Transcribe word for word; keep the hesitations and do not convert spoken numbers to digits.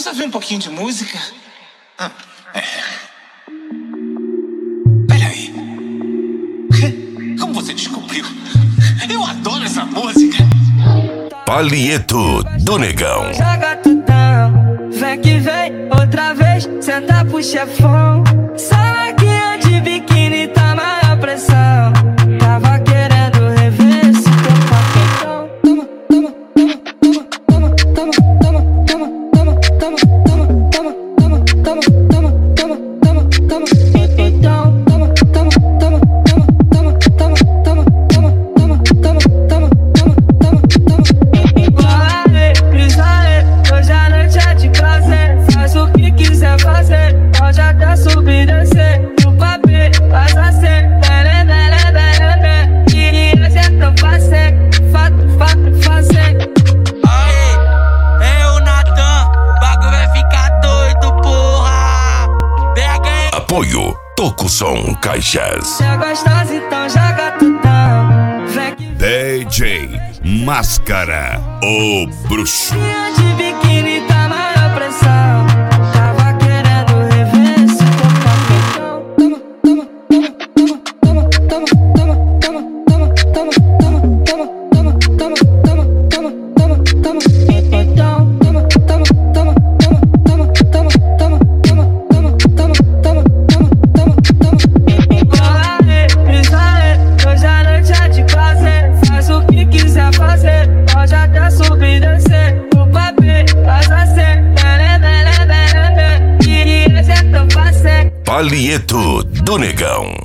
Vamos ouvir um pouquinho de música? Ah, é. Peraí. Como você descobriu? Eu adoro essa música. Palhieto do Negão. Joga tudão, vem que vem, outra vez, senta pro chefão. Salaquinha de biquíni, tá maior pressão. Tava querendo rever esse teu paquetão. Toma, toma, toma, toma, toma, toma, toma, toma, toma, toma, toma, toma, toma, toma, toma, toma. Então, toma, toma, toma, toma, toma, toma, toma, toma, toma, toma, toma, toma, toma, toma. Hoje a noite é de prazer, faz o que quiser fazer. Pode até subir e descer, no papel faz assim. Bele, bele, bele, bele. E hoje é tão fácil, fato, fato, fazer. Aê, é o Natan, o bagulho vai ficar doido, porra. Pega aí. Apoio Toco Som Caixas. Se é gostosa, então joga tudão. Vem que D J Máscara, o bruxo. vinha de biquíni, tá maior pressão. Tava querendo rever esse teu paquetão. Toma, toma, toma, toma, toma, toma, toma, toma, toma, toma, toma, toma, toma, toma, toma, toma. Então, toma, toma, toma, toma, toma, toma, toma, toma, toma, toma, toma, toma, toma, toma. Hoje a noite é de prazer, faz o que quiser fazer. Pode até subir e descer, no papel faz assim. Bele, bele, bele, bele. E esse é tão fácil. Palhieto do Negão.